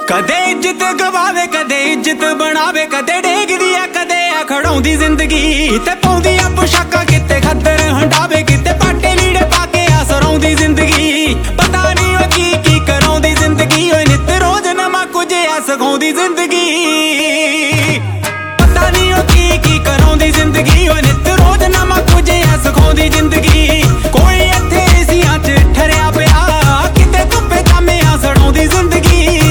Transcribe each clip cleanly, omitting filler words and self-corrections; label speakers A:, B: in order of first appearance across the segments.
A: कदे इज्जत गवावे कदे इज्जत बनावे कदे डेगदी है कदे है खड़ाउंदी जिंदगी ते पाउंदी आ पोशाका किते खद्दर हंडावे किते पाटे लीड़े पाके आ सराउंदी जिंदगी पता नहीं ओ की कराउंदी जिंदगी ओए नित रोज नवा कुछ आ सखाउंदी जिंदगी पता नहीं ओ की कराउंदी जिंदगी ओए नित रोज नवा कुछ आ सखाउंदी जिंदगी कोई इत्थे एसियां च ठरिया पिया किते धुप्पे तामे आ सड़ाउंदी जिंदगी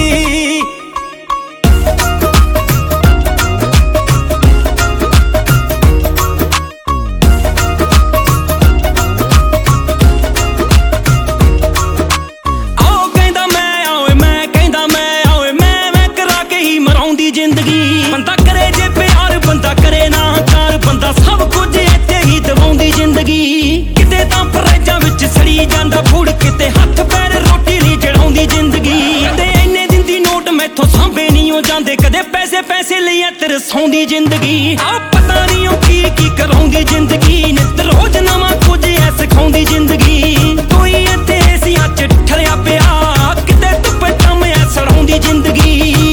B: जिंदगी बंदा करे जे प्यार बंदा करे ना चार बंदा सब कुछ इत्थे ही दवाउंदी जिंदगी किते तां फरेजां विच सड़ी जांदा फूड़ किते हत्थ पैर रोटी नहीं चढ़ाउंदी जिंदगी कदे इन्ने दिंदी नोट मैथों सांभे नहीं हो जांदे कदे पैसे पैसे लईए तरसाउंदी जिंदगी आ पता नहीं ओ की कराउंदी जिंदगी नित रोज नवां कुछ ऐ सिखाउंदी जिंदगी कोई इत्थे एसियां च ठरिया पिया किते धुप्पे तामे ऐ सड़ाउंदी जिंदगी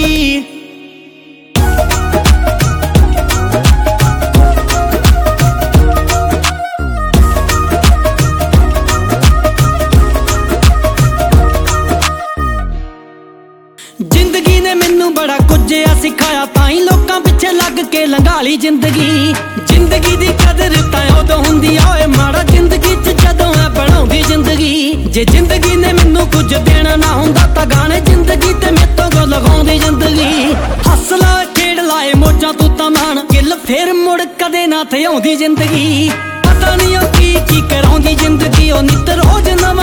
B: जिंदगी ने मैनू बड़ा कुछ आ सिखाया ताई लोकां पिछे लग के लंघाली जिंदगी जिंदगी दी कदर तां उदों हुंदी ओए माड़ा जिंदगी च जदों ऐ बनाउंदी जिंदगी जे जिंदगी ने मैनू कुछ देना ना हुंदा तां गाने जिंदगी ते मेतों गो लगाउंदी जिंदगी हौसला खेड़ लाए मौजां तू तां मान गिल फिर मुड़ कदे ना थे आउंदी जिंदगी पता नहीं ओ की कराउंदी जिंदगी ओ नित रोज नवां